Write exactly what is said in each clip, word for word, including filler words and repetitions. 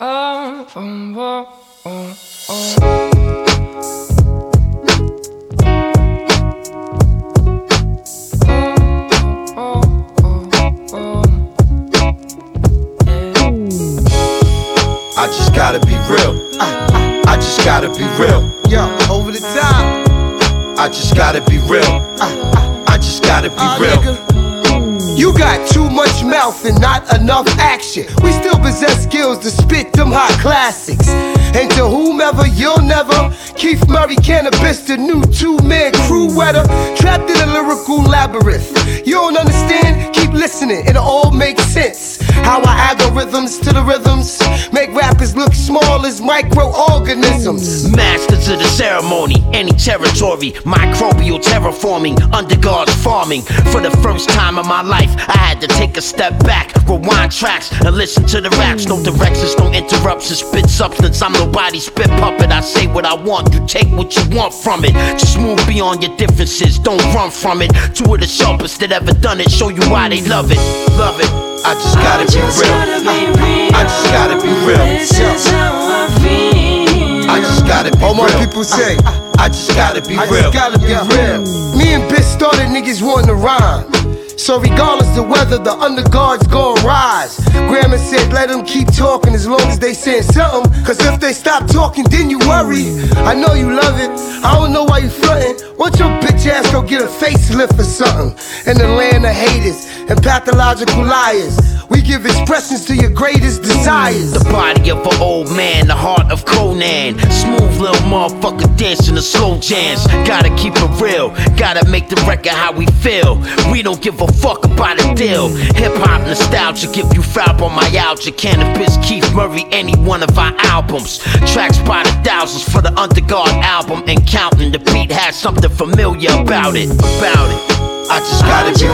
Oh, oh, oh, oh, oh. I just gotta be real. I, I, I just gotta be real. Yo, over the top. I just gotta be real. I, I, I just gotta be Uh, real. nigga. You got too much mouth and not enough action. We still possess skills to spit them hot classics. And to whomever, you'll never. Keith Murray, Cannabis, the new two-man crew wetter. Trapped in a lyrical labyrinth. You don't understand? Keep listening, it all makes sense. How our algorithms to the rhythms make rappers look small as microorganisms. Masters of the ceremony, any territory, microbial terraforming, underguards farming. For the first time in my life, I had to take a step back, rewind tracks, and listen to the raps. No directions, no interruptions, spit substance. I'm nobody's spit puppet. I say what I want, you take what you want from it. Just move beyond your differences, don't run from it. Two of the sharpest that ever done it, show you why they love it, love it. I just gotta be real. I, I just gotta be real. This is how I feel. I just gotta be real. All my people say, I, I just gotta be I real. just gotta be real. Me and Bitch started niggas wanting to rhyme. So regardless of whether the underguards gon' rise, Grandma said let them keep talking as long as they saying something. Cause if they stop talking then you worry. I know you love it, I don't know why you frontin'. Want your bitch ass go get a facelift or something. In the land of haters and pathological liars, we give expressions to your greatest desires. The body of an old man, the heart of Conan. Smooth little motherfucker dancing the slow jams. Gotta keep it real, gotta make the record how we feel. We don't give a fuck about a deal. Hip hop nostalgia, give you fibromyalgia. Cannabis, Keith Murray, any one of our albums. Tracks by the thousands for the Underguard album and counting. The beat has something familiar about it, about it. I just gotta be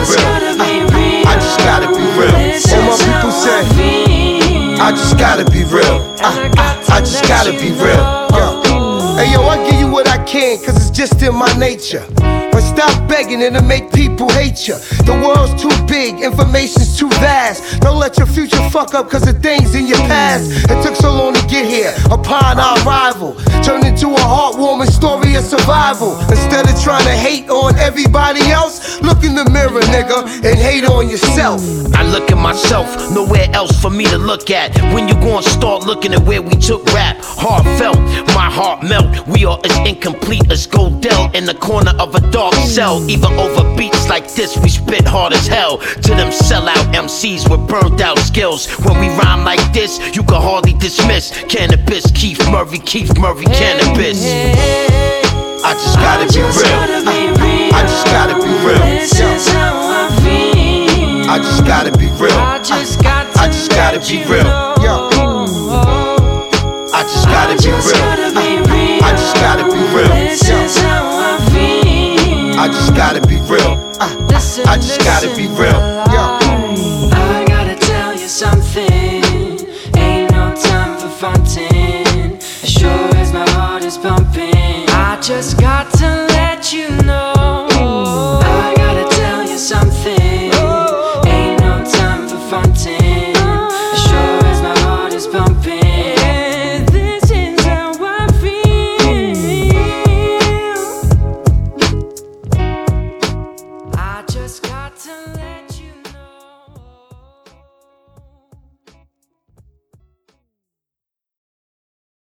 real. I, I just gotta be real. All my people say, I just gotta be real. I, I, I just gotta be real. yo. Hey yo, I give you what I can, cause it's just in my nature. But stop begging it'll make people hate you. The world's too big, information's too vast. Don't let your future fuck up cause of things in your past. It took so long to get here, upon our arrival. Turned into a heartwarming story of survival. Instead of trying to hate on everybody else, look in the mirror, nigga, and hate on yourself. I look at myself, nowhere else for me to look at. When you gon' start looking at where we took rap? Heartfelt, my heart melt. We are as incomplete as Goldell in the corner of a dark cell. Even over beats like this, we spit hard as hell. To them sellout M Cs with burned out skills. When we rhyme like this, you can hardly dismiss. Cannabis, Keith Murray, Keith Murray, Cannabis. I just gotta be real. I, I just gotta be real. This is how I feel. I just gotta be real. I just got to I just gotta let be you real. know. Yo. I just gotta be real. I, I just gotta be real. This is how I feel. I just gotta be real. I, Listen, I just gotta be listen, real. Yo. I gotta tell you something. Ain't no time for fronting. As sure as my heart is pumping, I just got to let you know. I gotta tell you something. Ain't no time for fronting. As sure as my heart is pumping,